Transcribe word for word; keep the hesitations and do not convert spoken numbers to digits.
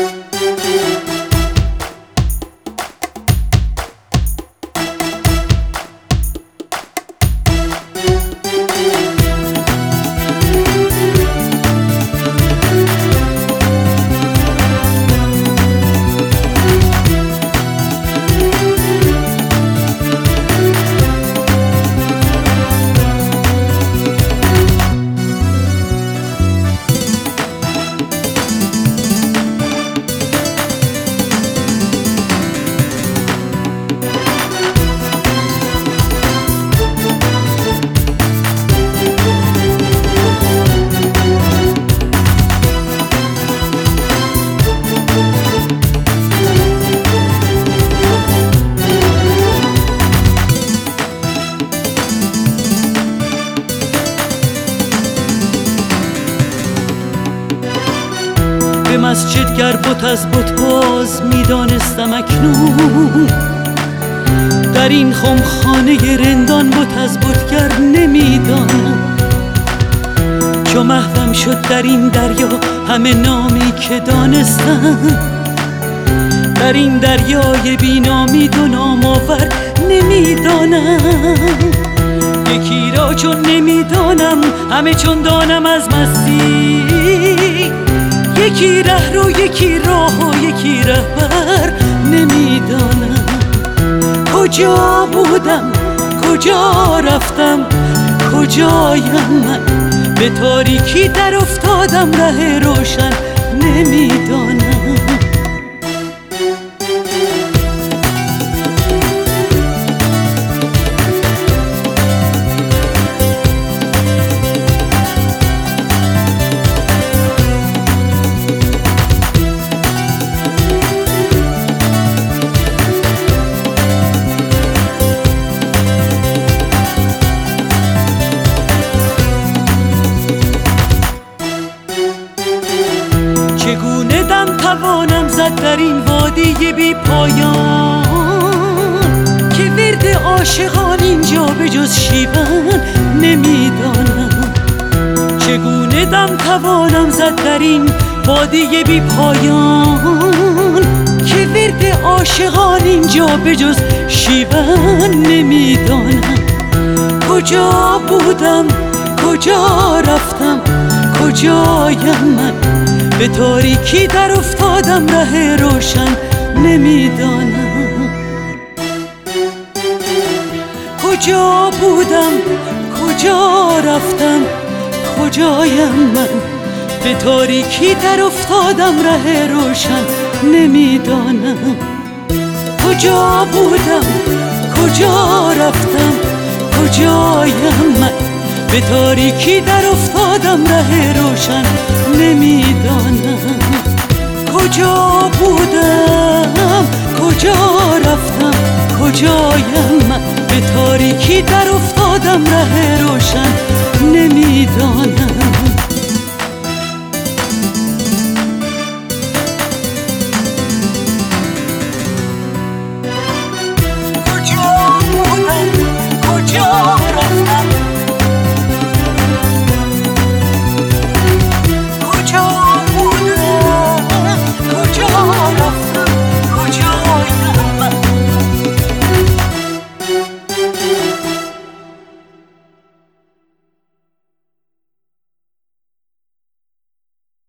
به مسجد گر بت از بت باز میدانستم اکنون، در این خمخانه رندان بت از بت گر نمیدانم. چو محوم شد در این دریا همه نامی که دانستم، در این دریای بی نامی دو نام آور نمیدانم. یکی را چون نمیدانم همه چون دانم از مستی، یکی ره رو یکی راه و یکی رهبر نمیدانم. کجا بودم کجا رفتم کجایم من، به تاریکی در افتادم ره روشن نمیدانم. چگونه دم توانم زد در این وادی بی پایان، که ورد عاشقان اینجا به جز شیون نمیدانم. چگونه دم توانم زد در این وادی بی پایان، که ورد عاشقان اینجا به جز شیون نمیدانم. کجا بودم کجا رفتم کجایم من، به تاریکی در افتادم ره روشن نمیدانم. کجا بودم کجا رفتم کجایم من، به تاریکی در افتادم ره روشن نمیدانم. کجا بودم کجا رفتم کجایم من، به تاریکی در افتادم ره روشن نمیدانم. کجا بودم کجا رفتم کجایم من، به تاریکی در افتادم ره روشن نمیدانم.